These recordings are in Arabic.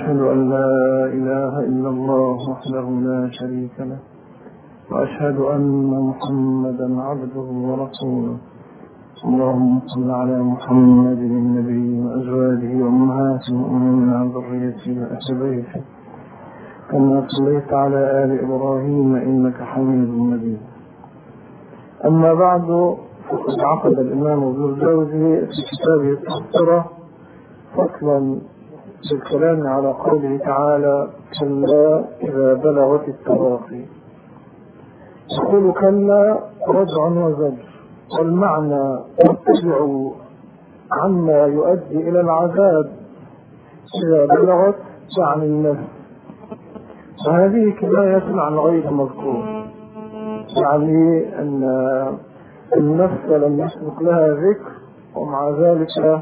وأشهد أن لا إله إلا الله وحده لا شريك له، وأشهد أن محمدا عبده ورسوله. اللهم صل على محمد النبي وأزواجه وأمهات المؤمنين وعلى ذريته وأهل بيته كما صليت على آل إبراهيم إنك حميد مجيد. أما بعد، فقد عقد الإمام ابن الجوزي في كتابه التذكرة فصلا بالكلام على قوله تعالى: كلا إذا بلغت التراقي. يقول كلا ردع وزجر، والمعنى اتبعوا عما يؤدي إلى العذاب إذا بلغت يعني النفس، وهذه كناية عن غير مذكور، يعني أن النفس لم يسبق لها ذكر، ومع ذلك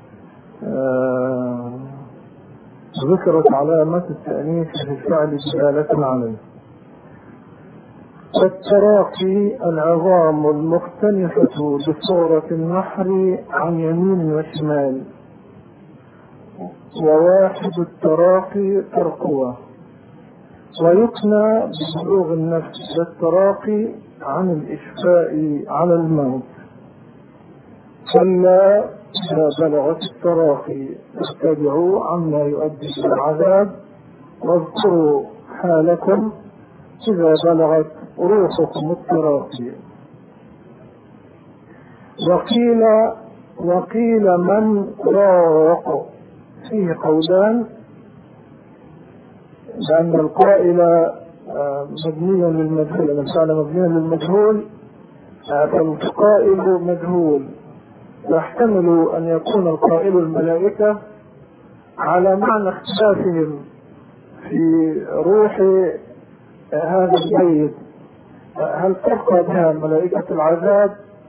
ذكرت علامة التأنيث في الفعل دلالة عليه. والتراقي العظام المختلفة بصورة النحر عن يمين وشمال، وواحد التراقي ترقوة، ويكنى ببلوغ النفس للتراقي عن الإشفاء على الموت. كلا إذا بلغت التراقي اتبعوا عما يؤدي إلى العذاب، واذكروا حالكم إذا بلغت روحكم التراقي. وقيل من راق، فيه قولان، لأن القائل مبني للمجهول، الإنسان مبني للمجهول، فالقائل مجهول، يحتمل أن يكون القائل الملائكة على معنى اختلافهم في روح هذا الميت، هل ترقى بها ملائكة العذاب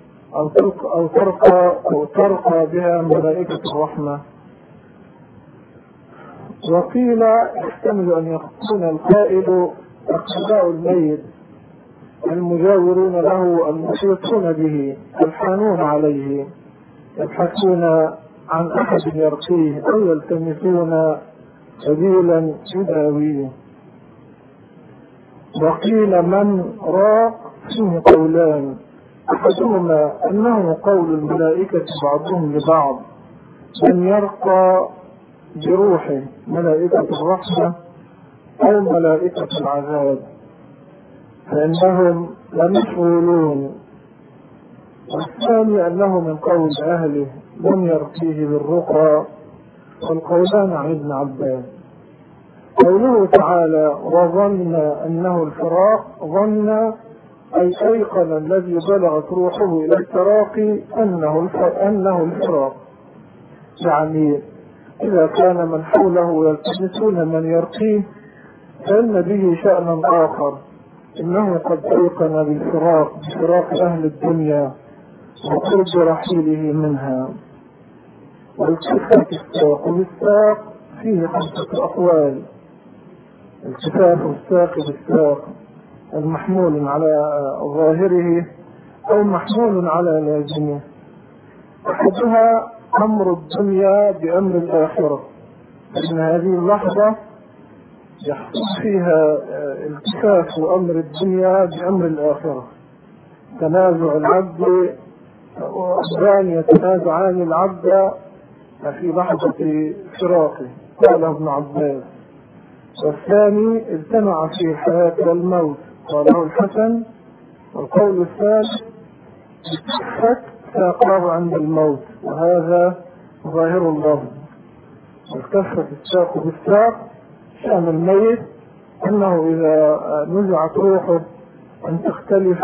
أو ترقى بها ملائكة الرحمة. وقيل يحتمل أن يكون القائل أقرباء الميت المجاورون له المحيطون به الحانون عليه، يبحثون عن أحد يرقيه أو يلتمسون سبيلا يداويه. وقيل من راق، فيه قولان، أحدهما أنه قول الملائكة بعضهم لبعض، من يرقى بروحه ملائكة الرحمة أو ملائكة العذاب، فإنهم لمشغولون. والثاني أنه من قول أهله لم يرقيه بالرقى، والقولان عن ابن عباس. قوله تعالى: وظن أنه الفراق، ظن أي أيقن الذي بلغت روحه إلى التراقي أنه الفراق، يعني إذا كان من حوله يلتمسون من يرقيه فإن به شأنا آخر، إنه قد أيقن بالفراق، بفراق أهل الدنيا وقرب رحيله منها. والتفاف الساق بالساق فيه 5 أقوال: التفاف الساق بالساق المحمول على ظاهره أو محمول على لازمه. أحدها أمر الدنيا بأمر الآخرة، إن هذه اللحظة يحصل فيها التفاف أمر الدنيا بأمر الآخرة، تنازع العبد وأبدان يتنازعان العبد في لحظة فراقه، قاله ابن عباس. والثاني اجتمع فيه الحياة والموت، قاله الحسن. والقول الثالث التفت ساقاه عند الموت، وهذا ظاهر اللفظ. التفت الساق بالساق شأن الميت أنه إذا نزعت روحه أن تختلف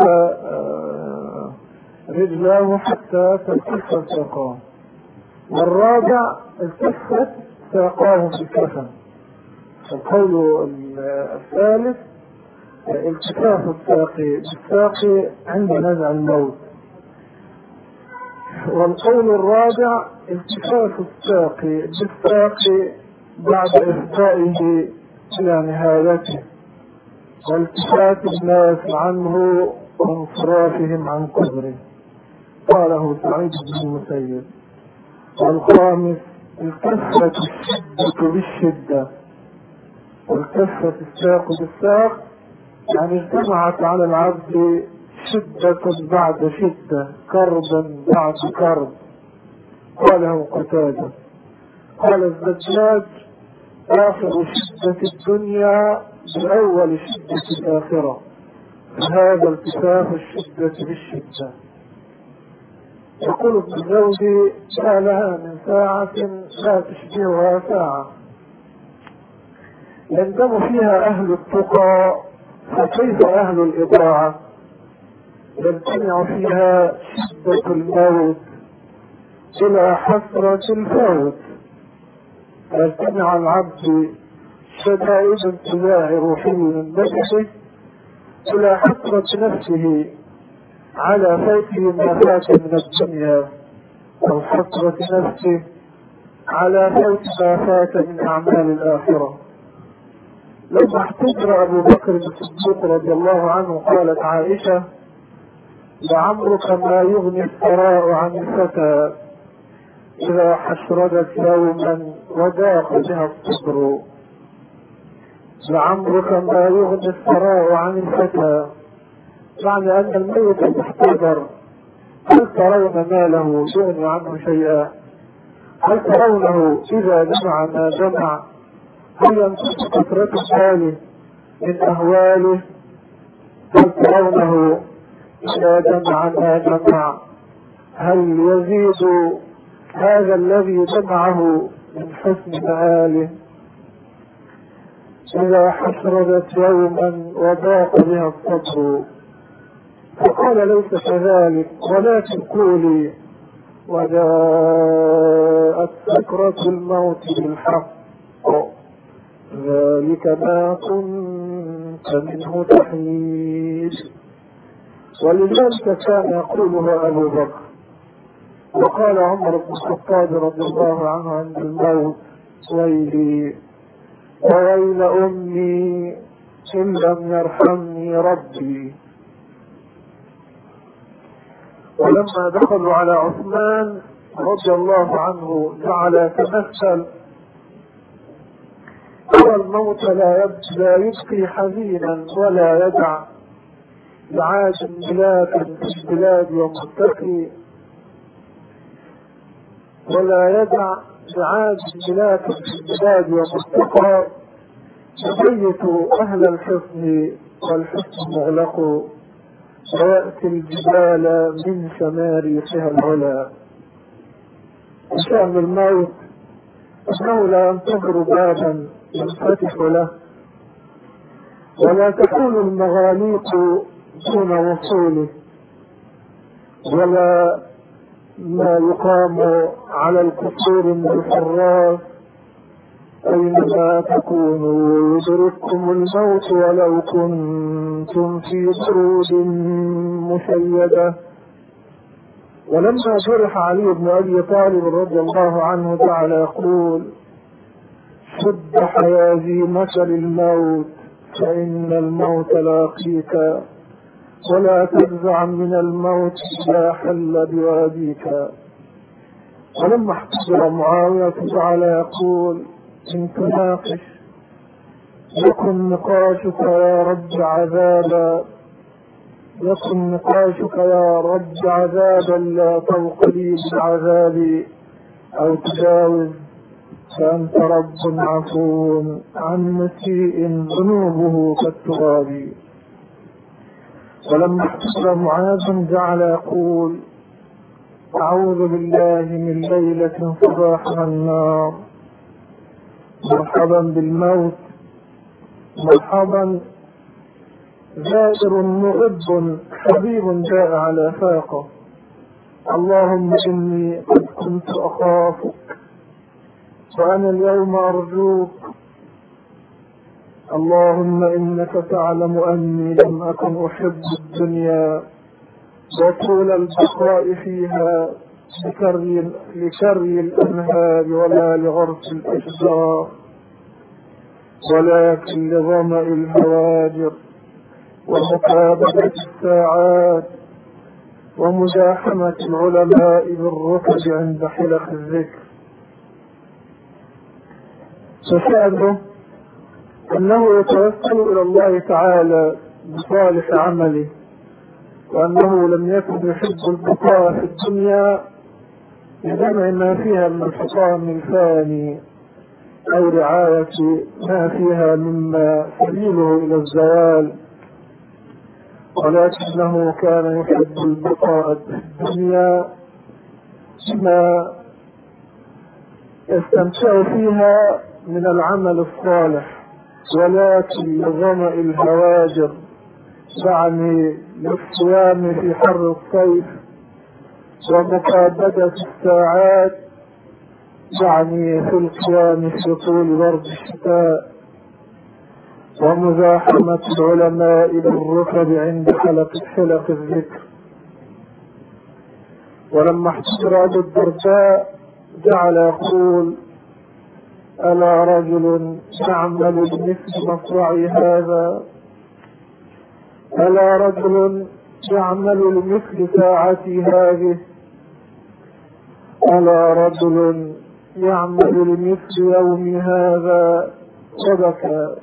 رجلاه حتى تلتف ساقاه. والرابع التفت ساقاه بالكفن. القول الثالث التفاف الساق بالساق عند نزع الموت. والقول الرابع التفاف الساق بالساق بعد إفضائه إلى نهايته، والتفات الناس عنه وانصرافهم عن قدره، قاله سعيد بن المسيب. والخامس الكثرة الشدة بالشدة والكفة الساق بالساق، يعني اجتمعت على العبد شدة بعد شدة، كربا بعد كرب. قاله قتادة. قال الزجاج: آخر شدة الدنيا بأول شدة الآخرة، فهذا التفاف الشدة بالشدة. يقول ابن الجوزي: ما لها من ساعة لا تشبهها ساعة، يندم فيها أهل التقى، فكيف أهل الإضاعة؟ يجتمع فيها شدة الموت إلى حسرة الفوت، يجتمع العبد شدائد انتزاع روحه من بدنه إلى حسرة نفسه على فوته ما فات من الدنيا، أو حسرة نفسه على فوت ما فات من أعمال الآخرة. لما احتجر أبو بكر الصديق رضي الله عنه قالت عائشة: لعمرك ما يغني الثراء عن الفتى إذا حشردت يوما وضاق بها الصدر. لعمرك ما يغني الثراء عن الفتى، معنى أن الميت المحتضر هل ترون ماله يغني عنه شيئا؟ هل ترونه إذا جمع ما جمع هل ينقص كثرة ماله من أهواله؟ هل ترونه إذا جمع ما جمع هل يزيد هذا الذي جمعه من حسن مآله؟ إذا حشردت يوما وضاق بها الصدر. فقال: ليس كذلك، ولكن قولي: وجاءت سكرة الموت بالحق، ذلك ما كنت منه تحيد. ولذلك كان يقولها أبو بكر. وقال عمر بن الخطاب رضي الله عنه عند الموت: ويلي وويل أمي إن لم يرحمني ربي. ولما دخلوا على عثمان رضي الله عنه جعل يتمثل: ترى الموت لا يبقي حزينا ولا يدع لعاج ملاكا في البلاد ومتقي، ولا يدع لعاج ملاكا في البلاد ومتقى، يبيت أهل الحصن والحصن مغلق، ويأتي الجبال من شماريخها العلا. وشأن الموت أنه لا ينتظر بابا ينفتح له، ولا تكون المغاليق دون وصوله، ولا ما يقام على القصور من الحراس. أينما تكونوا يدرككم الموت ولو كنتم في بروج مشيدة. ولما جرح علي بن أبي طالب رضي الله عنه جعل يقول: شد حيازيمك للموت فإن الموت لاقيك، ولا تفزع من الموت إذا حل بواديك. ولما احتجر معاوية جعل يقول: إن تناقش يكن نقاشك يا رب عذابا، يكن نقاشك يا رب عذابا لا فوق لي بالعذاب، أو تجاوز فأنت رب عفو عن مسيء ذنوبه كالتراب. ولما احتجر معاذ جعل يقول: أعوذ بالله من ليلة صباحها النار، مرحبا بالموت، مرحبا زائر مغب حبيب جاء على فاقه. اللهم إني قد كنت أخافك وأنا اليوم أرجوك. اللهم إنك تعلم أني لم أكن أحب الدنيا وطول البقاء فيها لكري الأنهار ولا لغرس الأشجار، ولكن لظمأ الهواجر ومقابلة الساعات ومزاحمة العلماء بالركب عند حلق الذكر. فشأنه أنه يتوسل إلى الله تعالى بصالح عمله، وأنه لم يكن يحب البقاء في الدنيا لجمع ما فيها من الحطام الفاني أو رعاية ما فيها مما سبيله إلى الزوال، ولكنه كان يحب البقاء في الدنيا بما يستمتع فيها من العمل الصالح، ولكن لظمأ الهواجر، يعني للصيام في حر الصيف، ومكابدة الساعات، يعني في القيام في طول برد الشتاء، ومزاحمة العلماء بالركب عند حلق الذكر. ولما احتضر أبو الدرداء جعل يقول: ألا رجل يعمل بمثل مصرعي هذا، ألا رجل يعمل لمثل ساعتي هذه، ألا رجل يعمل لمثل يومي هذا، وبكى.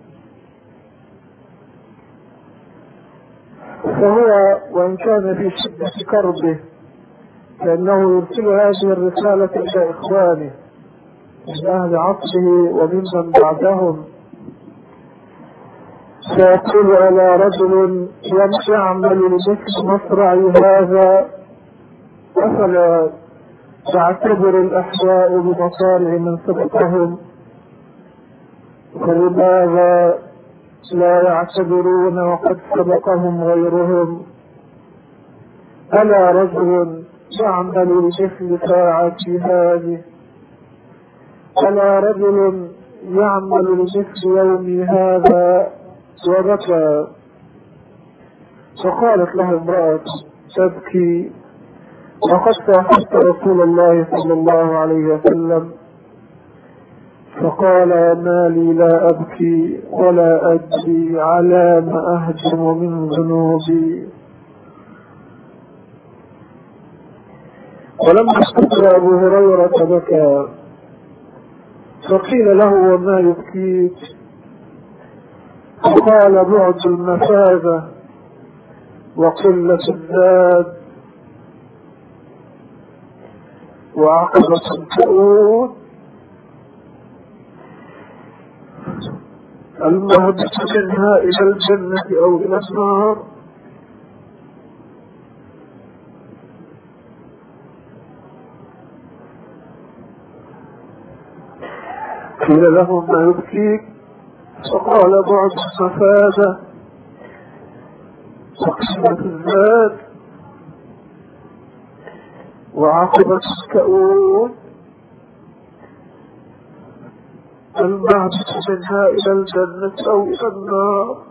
فهو وإن كان في شدة كربه فإنه يرسل هذه الرسالة إلى إخوانه من أهل عصره وممن بعدهم، فيقول: ألا رجل يعمل لمثل مصرعي هذا، أفلا تعتبر الأحياء بمصارع من سبقهم، فلماذا لا يعتبرون وقد سبقهم غيرهم؟ ألا رجل يعمل لمثل ساعتي هذه، ألا رجل يعمل لمثل يومي هذا، وبكى. فقالت له امرأة تبكي: وقد صاحبت رسول الله صلى الله عليه وسلم. فقال: ما لي لا أبكي ولا أدري على ما أهجم من ذنوبي. ولما استقر أبو هريرة بكى، فقيل له: وما يبكيك؟ فقال: بعد المفازة وقلة الزاد وعقبة الكؤود، المهبط منها إلى الجنة أو إلى النار. قيل له: ما يبكيك؟ فقال: بعد المفازة وقلة الزاد وعقبة الكؤود، المهبط منها إلى الجنة أو إلى النار.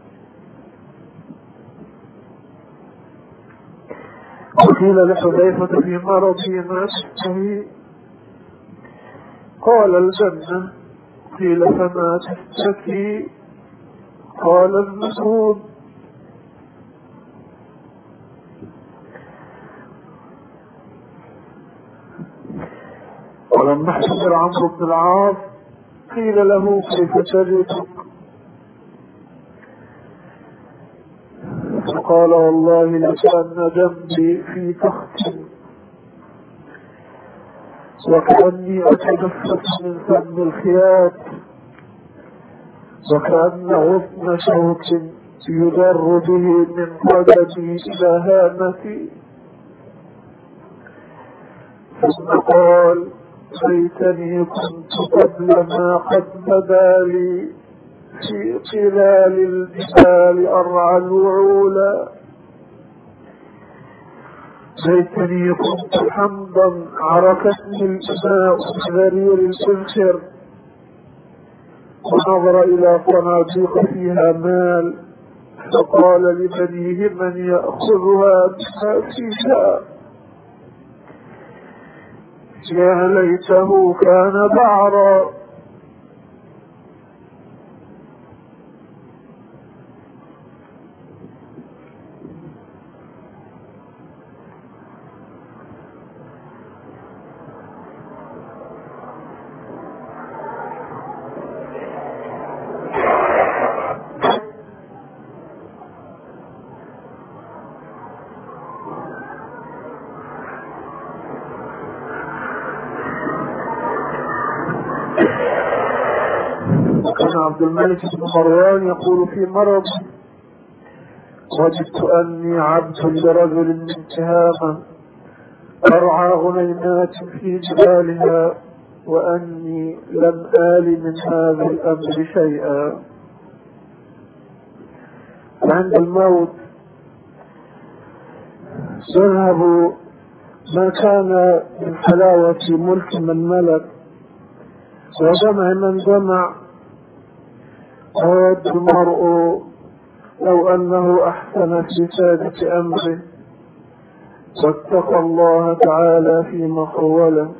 وقيل لحذيفة في مرضه: ما تشتهي؟ قال: الجنة. قيل: فما تشتكي؟ قال: النزول. ولما احتضر عمرو بن العاص قيل له: كيف تجدك؟ فقال: والله لكأن جنبي في تخت، وكأني أتنفس من فم الخياط، وكأن غصن شوك يجر به من قدمي إلى هامتي. ثم قال: ليتني كنت قبل ما قد بدا لي في قلال الجبال أرعى الوعولا، ليتني كنت حمضا عرفتني الإماء بذرير الإنخر، ونظر إلى صناديق فيها مال، فقال لبنيه: من يأخذها بما فيها؟ يا ليته كان بعرا. كان عبد الملك بن مروان يقول في مرض: وجدت أني عبد لرجل من تهامة أرعى غنيمات في جبالها، وأني لم آل من هذا الأمر شيئا. عند الموت يذهب ما كان من حلاوة ملك من ملك وجمع من جمع، ويود المرء لو أنه أحسن في سادة أمره واتقى الله تعالى فيما خوله.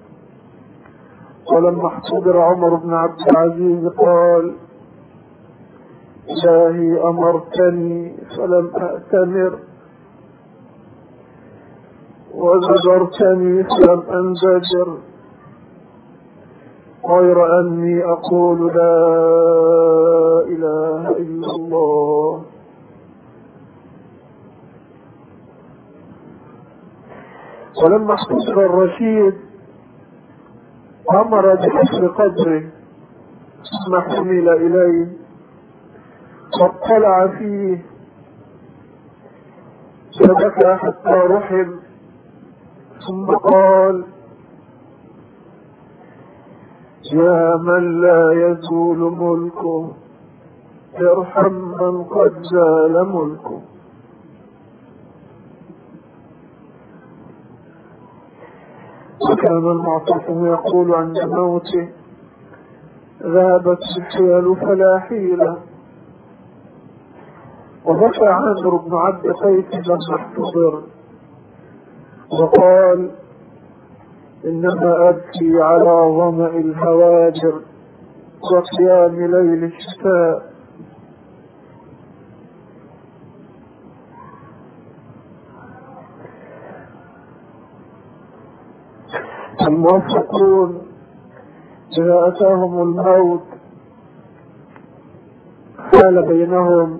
ولما احتضر عمر بن عبد العزيز قال: إلهي أمرتني فلم أأتمر، وزجرتني فلم أنزجر، غير أني أقول لا إله إلا الله. ولما احتضر الرشيد أمر بحفر قبره، ثم حمل إليه فاطلع فيه فبكى حتى رحم، ثم قال: يا من لا يزول ملكه ارحم من قد زال ملكه. وكان المعتصم يقول عند موته: ذهبت الحيل فلا حيلة. وبكى عامر بن عبد قيس لما احتضر وقال: إنما أبكي على ظمأ الهواجر وقيام ليل الشتاء. الموفقون إذا أتاهم الموت حال بينهم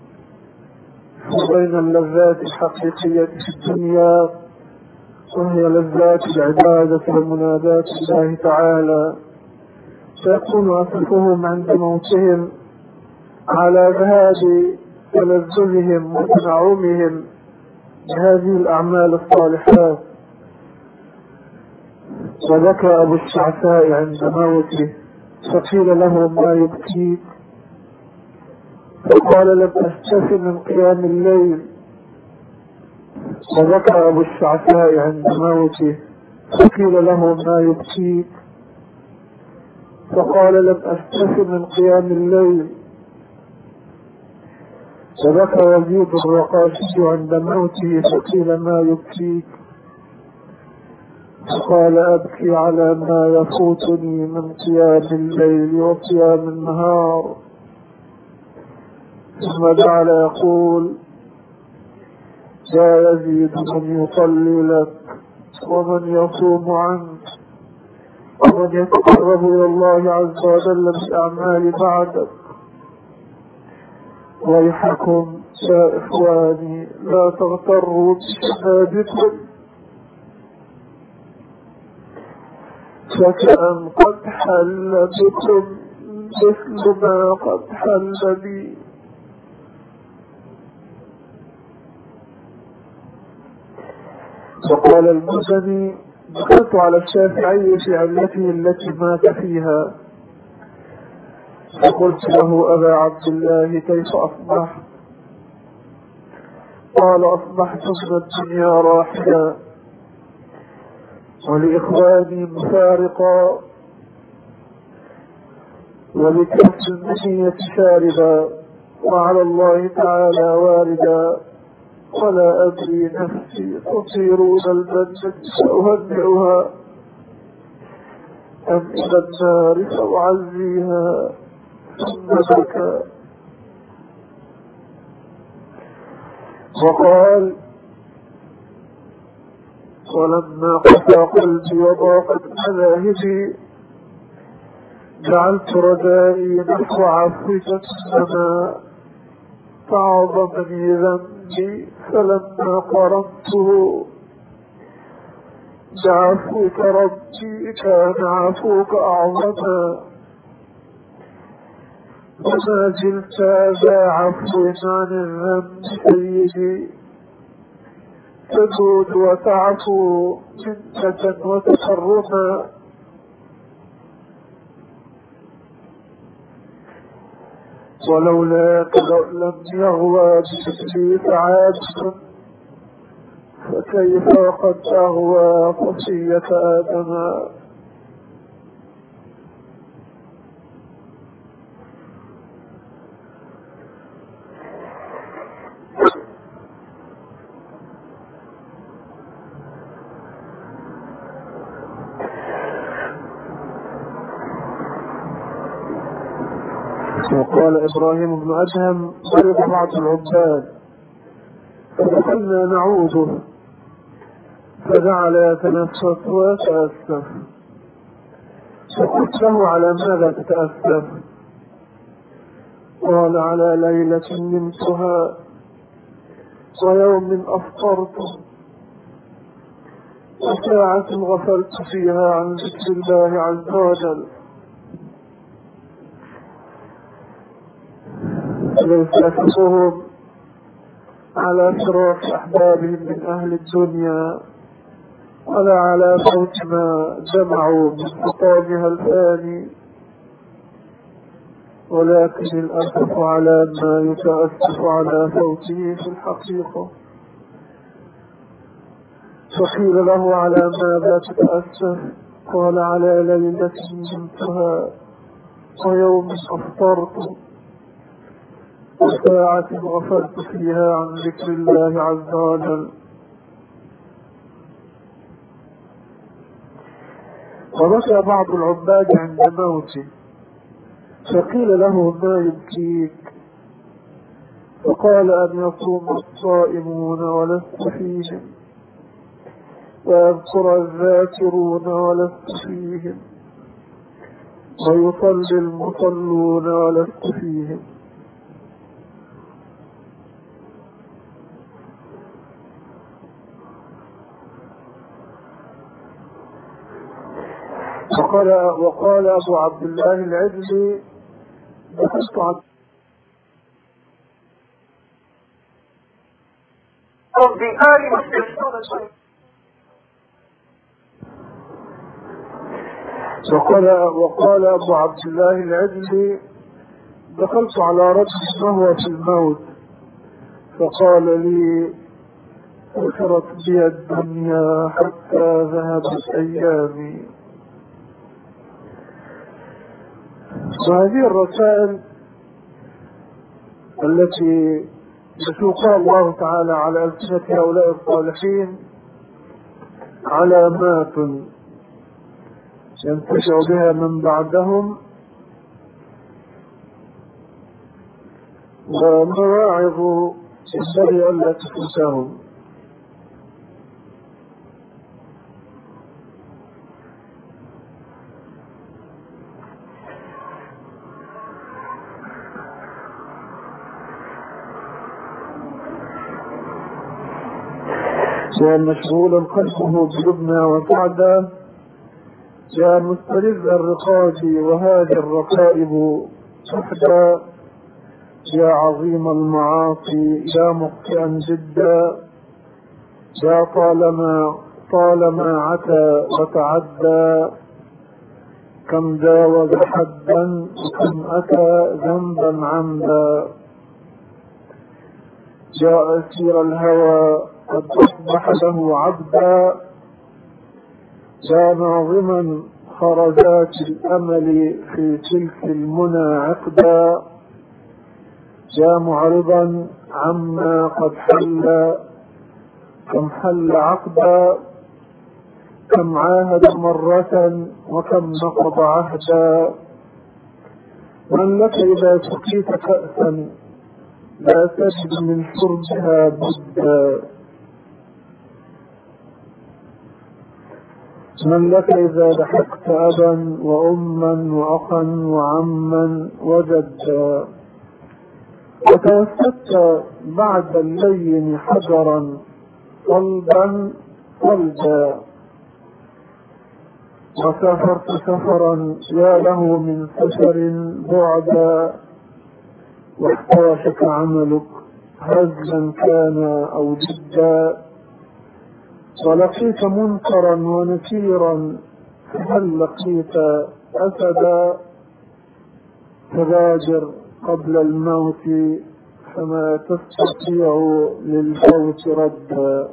وبين اللذات الحقيقية في الدنيا، وهي لذات العبادة ومناداة الله تعالى، فيكون أسفهم عند موتهم على ذهاب تلذذهم وتنعمهم بهذه الأعمال الصالحات. وبكى أبو الشعثاء عند موته فقيل له: ما يبكيك؟ فقال: لم أستف من قيام الليل. وبكى أبو الشعثاء عند موته فقيل له: ما يبكيك؟ فقال: لم أستف من قيام الليل. وبكى يزيد الرقاشي عند موته فقيل: ما يبكيك؟ فقال: أبكي على ما يفوتني من قيام الليل وقيام النهار. ثم جعل يقول: لا يزيد من يصلي لك ومن يصوم عنك ومن يتقرب إلى الله عز وجل بالأعمال بعدك. ويحكم يا إخواني لا تغتروا بشهادكم، فكأن قد حل بكم مثل ما قد حل بي. وقال المزني: دخلت على الشافعي في علته التي مات فيها، فقلت له: أبا عبد الله كيف أصبحت؟ قال: أصبحت من الدنيا راحلا ولإخواني مفارقا ولكأس المنية شاربا وعلى الله تعالى واردا، ولا أدري نفسي تصيرون الجنة فأهنئها أم إلى النار فأعزيها. ثم بكى وقال: ولما قسى قلبي وضاقت مذاهبي جعلت رجائي نحو عفوك، إنما فعظمني ذنبي فلما قرنته بعفوك ربي كان عفوك أعظما. وما زلت ذا عفو عن الذنب سيدي، تجود وتعفو منة وتكرما، ولولاك لم يغوى بمثلي سعادة، فكيف وقد أغوى خشية آدم. وقال إبراهيم بن أدهم: مرض بعض العباد فدخلنا نعوده، فجعل يتنفس ويتأسف، فقلت له: على ماذا تتأسف؟ قال: على ليلة نمتها ويوم أفطرت وساعة غفلت فيها عن ذكر الله عز وجل. ليس أسفهم على فراق أحبابهم من أهل الدنيا، ولا على فوت ما جمعوا من خطابها الفاني، ولكن الأسف على ما يتأسف على فوته في الحقيقة. فقيل له: على ماذا تتأسف؟ قال: على ليلة نمتها ويوم أفطرت وساعة غفلت فيها عن ذكر الله عز وجل. وبكى بعض العباد عند موته، فقيل له: ما يبكيك؟ فقال: أن يصوم الصائمون ولست فيهم، ويذكر الذاكرون ولست فيهم، ويصلي المصلون ولست فيهم. وقال أبو عبد الله العجلي: دخلت وقال أبو عبد الله العجلي: دخلت على رجل وهو في الموت، فقال لي: أثرت بي الدنيا حتى ذهبت أيامي. وهذه الرسائل التي يسوقها الله تعالى على ألسنة هؤلاء الصالحين علامات ينتفع بها من بعدهم، ومواعظ ينبغي ألا تفوتهم. يا مشغولا قلبه بلبنى وسعدا، يا مسترد الرقاد وهذه الرقائب تحدى، يا عظيم المعاصي يا مخطئا جدا، يا طالما عتى وتعدى، كم جاوز حدا وكم أتى ذنبا عمدا، يا أسير الهوى قد أصبح له عبدا، يا ناظما خرجات الأمل في تلك المنى عقدا، يا معرضا عما قد حل كم حل عقدا، كم عاهد مرة وكم نقض عهدا، من لك إذا سقيت كأسا لا تجد من شربها بدا، من لك إذا لحقت أبا وأما وأخا وعما وجدا، وتوسدت بعد اللين حجرا صلبا صلدا، وسافرت سفرا يا له من سفر بعدا، واحتوشك عملك هزلا كان أو جدا، ولقيت منكرا ونكيرا فهل لقيت أسدا، فبادر قبل الموت فما تستطيع للفوت ردا.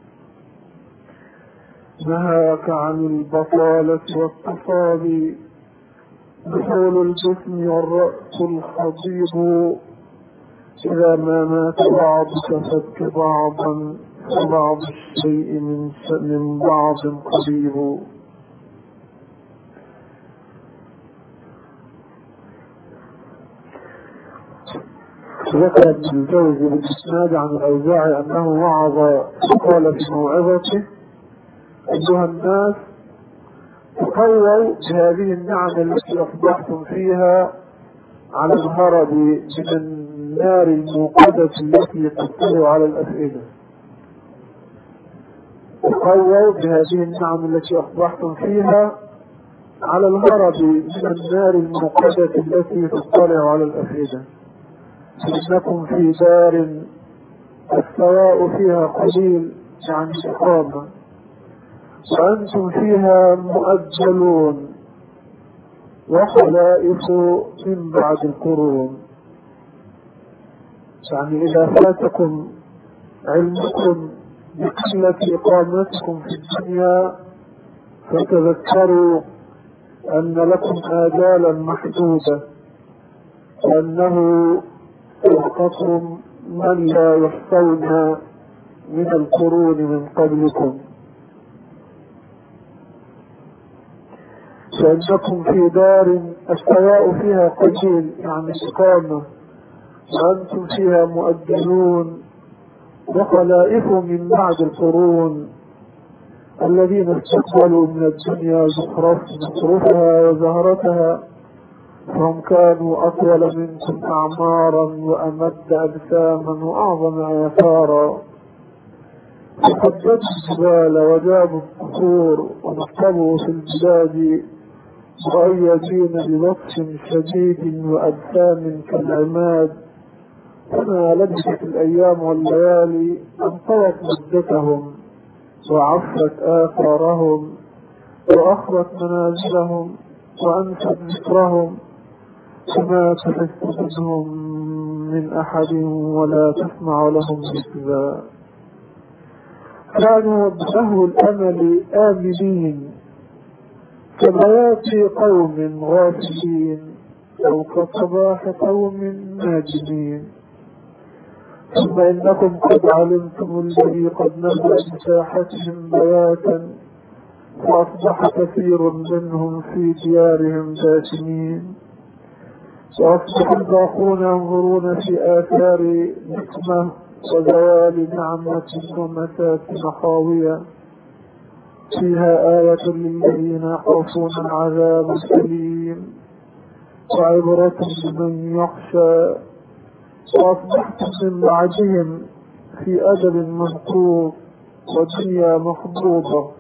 نهاك عن البطالة والتصابي بحول الجسم والرأس الخضيب، إذا ما مات بعضك فك بعضا فبعض الشيء من بعض قريب. ذكر ابن الجوزي بالإسناد عن الأوزاعي أنه وعظ وقال في موعظته: أيها الناس، تقووا بهذه النعم التي أصبحتم فيها على الهرب من النار الموقدة التي تطلع على الأفئدة. تقووا بهذه النعم التي أصبحتم فيها على الهرب من النار الموقدة التي تطلع على الأفئدة، إنكم في دار الثواء فيها قليل، يعني إقامة، وأنتم فيها مؤجلون وخلائف من بعد القرون. يعني إذا فاتكم علمكم بقلة إقامتكم في الدنيا فتذكروا أن لكم آجالا محدودة، وأنه سبقكم من لا يحصون من القرون من قبلكم، فإنكم في دار الثواء فيها قليل، يعني إقامة، وأنتم فيها مؤجلون وخلائف من بعد القرون الذين استقبلوا من الدنيا زخرفها وزهرتها، فهم كانوا أطول منكم أعمارا وأمد أجساما وأعظم آثارا، فقدموا الجبال وجابوا الصخور ونقبوا في البلاد مؤيدين ببطش شديد وأجسام كالعماد، فما لبثت الأيام والليالي أن طوت مدتهم وعفت آثارهم وأخرت منازلهم وأنست ذكرهم، فما تحس منهم من أحد ولا تسمع لهم ركزا. كانوا بسهو الأمل آمنين كبيات قوم غافلين أو كصباح قوم ناجمين، ثم إنكم قد علمتم الذي قد نزل بساحتهم بياتا، فأصبح كثير منهم في ديارهم باسمين، وأصبح الباقون ينظرون في آثار نقمة وزوال نعمة ومساكن خاوية، فيها آية للذين يخافون العذاب الأليم وعبرة لمن يخشى. وأصبحتم من بعدهم في أجل منقوض ودنيا مخضوضة،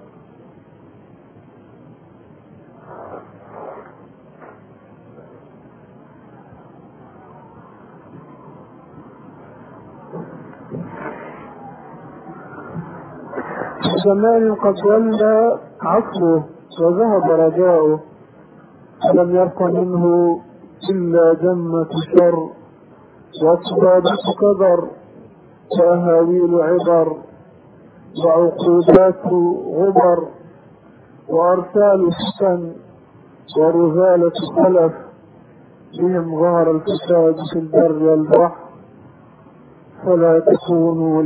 زمان قد ولى عصره وذهب رجاؤه، فلم يبق منه إلا جمة شر وأصبابة كدر وأهاويل عبر وعقوبات غبر وأرسال فتن ورذالة خلف، بهم ظهر الفساد في البر والبحر، فلا تكونوا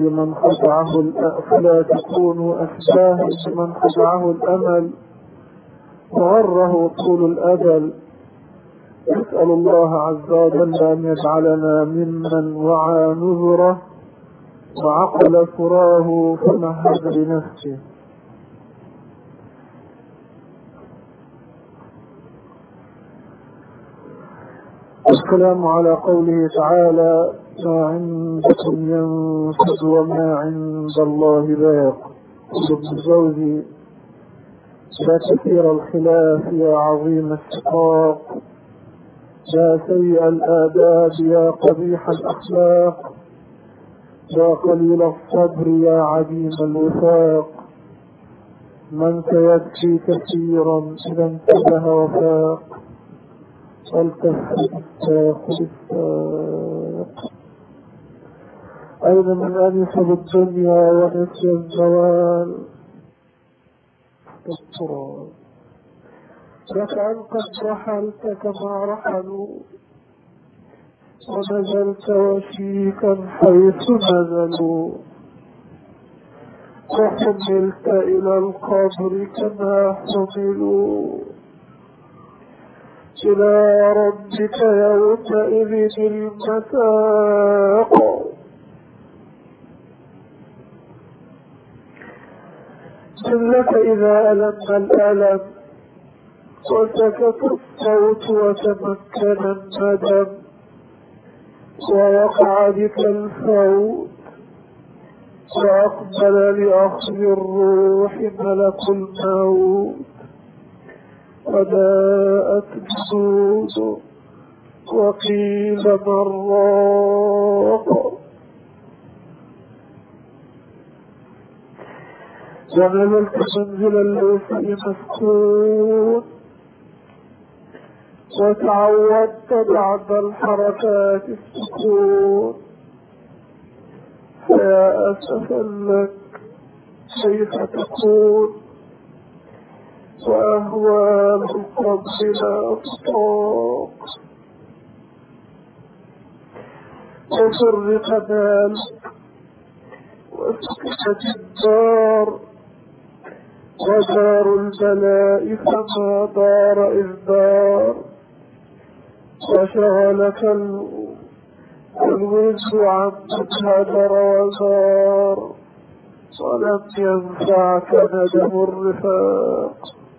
أشباه لمن خدعه الأمل وغره طول الأجل. نسأل الله عز وجل أن يجعلنا ممن وعى نذره وعقل ثراه فمهد لنفسه. الكلام على قوله تعالى: ما عندكم ينفد وما عند الله باق. ابن الجوزي: لا كثير الخلاف يا عظيم الشقاق، يا سيء الآداب يا قبيح الأخلاق، يا قليل الصبر يا عديم الوفاق، من سيبكي كثيرا إذا انتبه وفاق، والتفت الساق بالساق. أين من أنس بالدنيا ونسي الزوال التراب، لك أن قد رحلت كما رحلوا، ونزلت وشيكا حيث نزلوا، وحملت إلى القبر كما حملوا، إلى ربك يومئذ المساق. لك إذا ألم الألم وسكت الصوت وتمكن الندم، ووقع بك الفوت وأقبل لأخذ الروح ملك الموت، وجاءت جنود وقيل من راق، ونزلت منزل الليث مسكون، وتعودت بعد الحركات السكون، فيا أسفا لك كيف تكون، وأهوال القبر لا تطاق، وفرق مالك وسكنت الدار، ودار البلاء فما دار إذ دار، وشغلك الوز عمن هدر وزار، ولم ينفعك ندم الرفاق.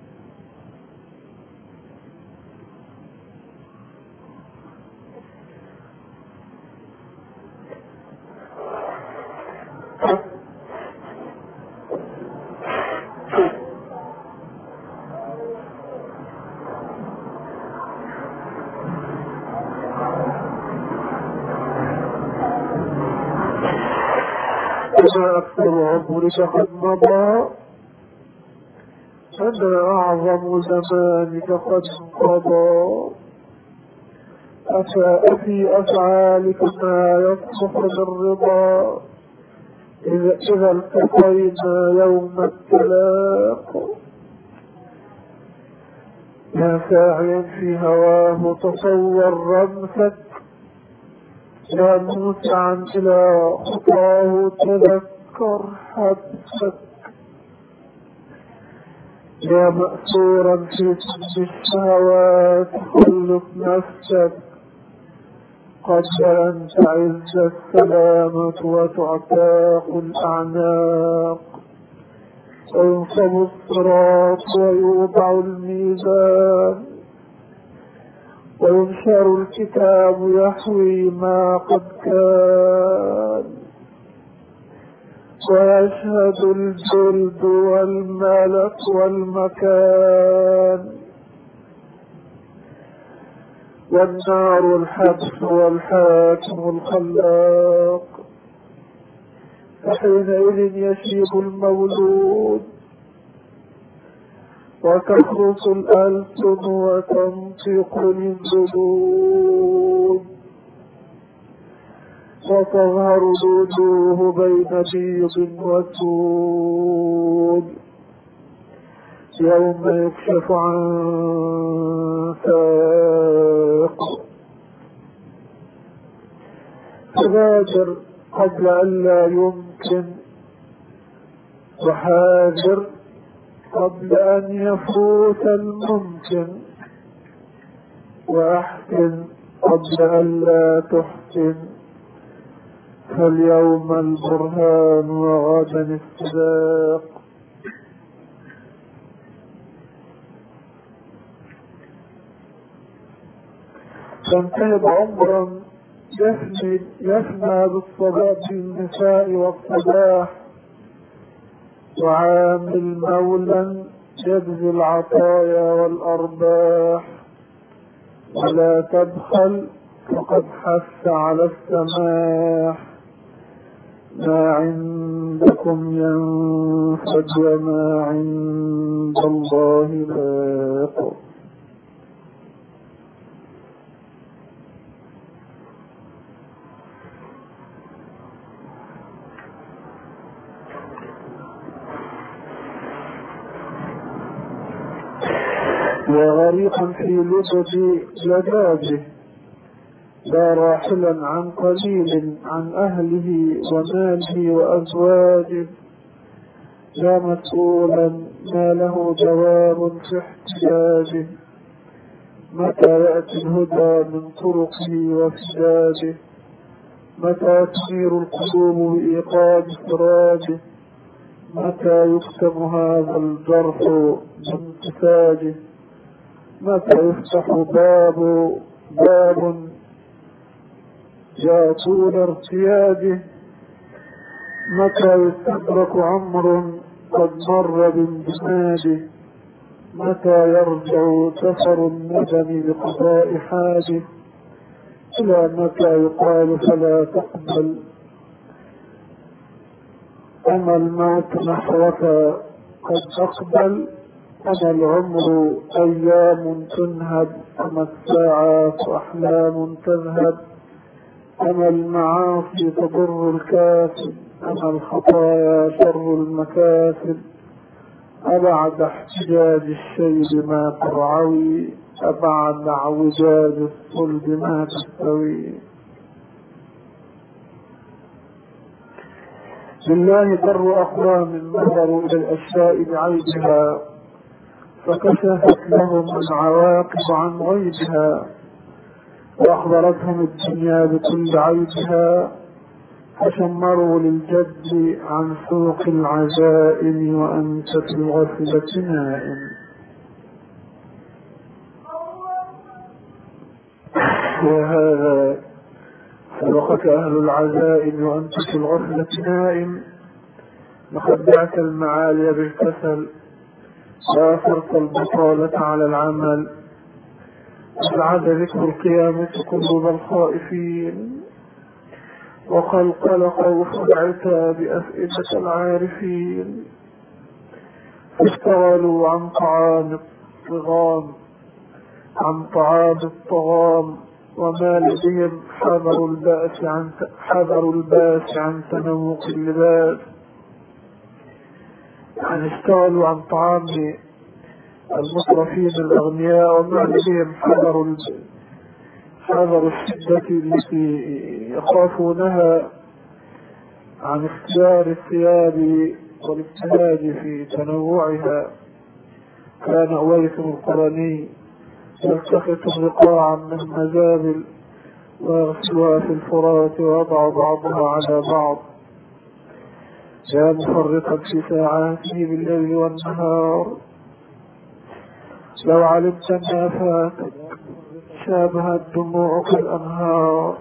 وما أكثر عمرك قد مضى، فما أعظم زمانك قد انقضى، أفي أفعالك ما يصلح للرضا، إذا التقينا يوم التلاق. يا ساعيا في هواه تصور رمسك، يا موسعا إلى خطاه تذكر حبسك، يا مأسورا في سجن الشهوات خلق نفسك، قبل أن تعز السلامة وتعتاق الأعناق، وينصب الصراط ويوضع الميزان، وينشر الكتاب يحوي ما قد كان، ويشهد الجلد والملك والمكان، والنار الحبس والحاكم الخلاق. فحينئذ يشيب المولود، وتخرص الألسن وتنطق الجلود، وتظهر الوجوه بين بيض وسود، يوم يكشف عن ساق. فبادر قبل أن لا يمكن، وحاذر قبل أن يفوت الممكن، وأحسن قبل أن لا تحسن، فاليوم البرهان وغدا السباق. تنتهب عمرا يفنى بالصباح بالنساء والصباح، وعامل مولا يجزي العطايا والأرباح، ولا تبخل فقد حث على السماح. ما عندكم ينفد وما عند الله باق. وغريقا في لبد لداده لا راحلا عن قليل عن أهله وماله وأزواجه لا مسؤولا ما له جواب في احتجاجه. متى يأتي الهدى من طرقه وفجاجه متى تنير القلوب بإيقاد سراجه متى يكتم هذا الجرح بانتفاجه متى يفتح باب يا طول ارتياده متى يستدرك عمر قد مر باندماجه متى يرجع سفر الندم بقضاء حاجه إلى متى يقال فلا تقبل أما الموت نحوك قد أقبل أما العمر أيام تنهب أما الساعات أحلام تذهب أما المعاصي تضر الكاسب أما الخطايا شر المكاسب أبعد احتجاج الشيب ما ترعوي أبعد اعوجاج الصلب ما تستوي. لله در أقوام نظروا إلى الأشياء بعيبها فكشفت لهم العواقب عن غيبها وأخبرتهم الدنيا بكل عيبها فشمروا للجد عن سوق العزائم وأنت في الغفلة نائم. وهذا سبقك أهل العزائم وأنت في الغفلة نائم لقد بعت المعالي بالكسل وآثرت البطالة على العمل أبعد ذكر القيامة قلوب الخائفين وقلقل خوف العتاب أفئدة العارفين فاشتغلوا عن طعام الطغام وما لديهم حذروا الباس عن تنوق اللباس. يعني اشتغلوا عن طعام المصرفين الأغنياء وما لديهم حذروا الشدة التي يخافونها عن اختيار الثياب والابتهاج في تنوعها. كان أويس القرني يلتقط الرقاع من المزابل ويغسلها في الفرات ويضع بعضها على بعض. يا مفرقا في ساعاته بالليل والنهار لو علمت ما فاتك شابهت دموعك الأنهار.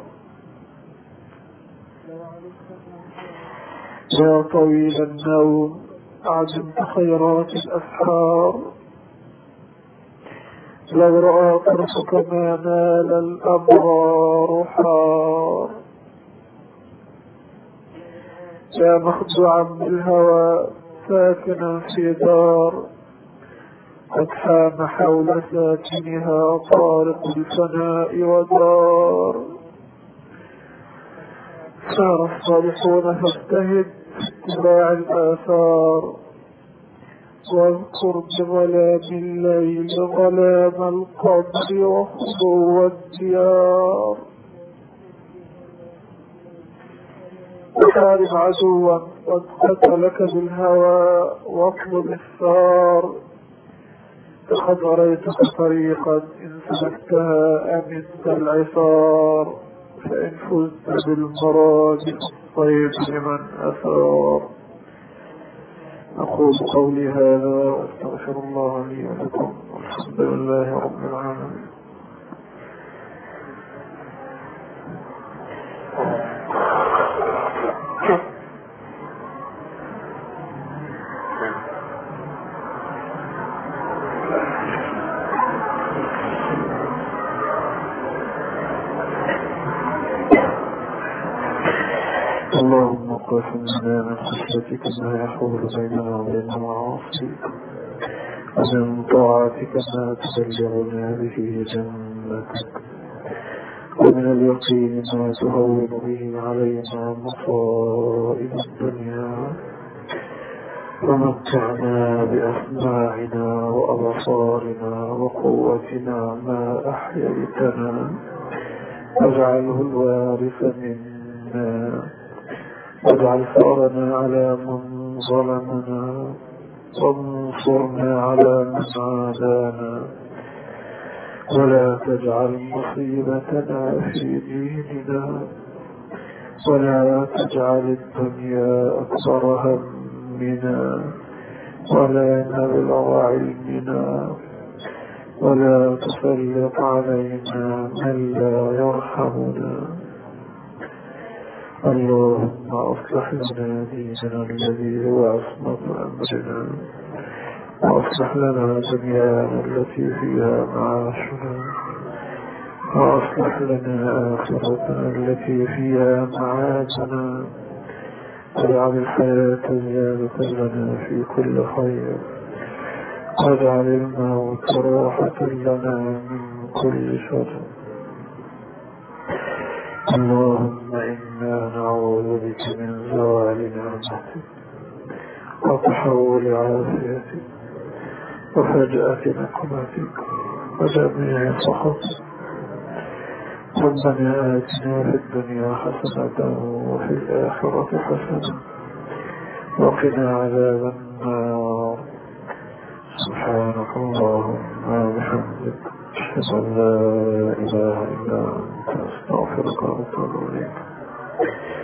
يا طويل النوم أعجبت خيرات الأسحار لو رأى طرفك ما نال الأبرار حار. يا مخدوعا بالهوى ساكنا في دار قد حام حول ساكنها طارق الفناء ودار. سار الصالحون فاجتهد في اتباع الآثار واذكر بظلام الليل ظلام القبر وخضو الديار. وحارب عدوا قد قتلك بالهوى واطلب الثار فقد أريتك طريقا إن سلكتها أمنت العثار فإن فزت بالمراد الطيب لمن أثار. أقول قولي هذا وأستغفر الله لي ولكم والحمد لله رب العالمين. اللهم اقسم لنا من خشيتك ما يحول بيننا وبين معاصيك، ومن طاعتك ما تبلغنا به جنتك، ومن اليقين ما تهون به علينا مصائب الدنيا، ومتعنا بأسماعنا وأبصارنا وقوتنا ما أحييتنا، واجعله الوارث منا، واجعل ثأرنا على من ظلمنا، وانصرنا على من عادانا، ولا تجعل مصيبتنا في ديننا، ولا تجعل الدنيا أكبر همنا، ولا مبلغ علمنا، ولا تسلط علينا من لا يرحمنا. اللهم أصلح لنا ديننا الذي هو عصمة أمرنا، وأصلح لنا دنيانا التي فيها معاشنا، وأصلح لنا آخرتنا التي فيها معادنا، واجعل الحياة زيادة لنا في كل خير، واجعل الموت راحة لنا من كل شر. اللهم إنا نعوذ بك من زوال نعمتك، وتحول عافيتك، وفجأة نقمتك، وجميع سخطك. ربنا آتنا في الدنيا حسنة وفي الآخرة حسنة وقنا عذاب النار. سبحانك اللهم وبحمدك، أشهد أن لا إله إلا أنت، أستغفرك وأتوب إليك.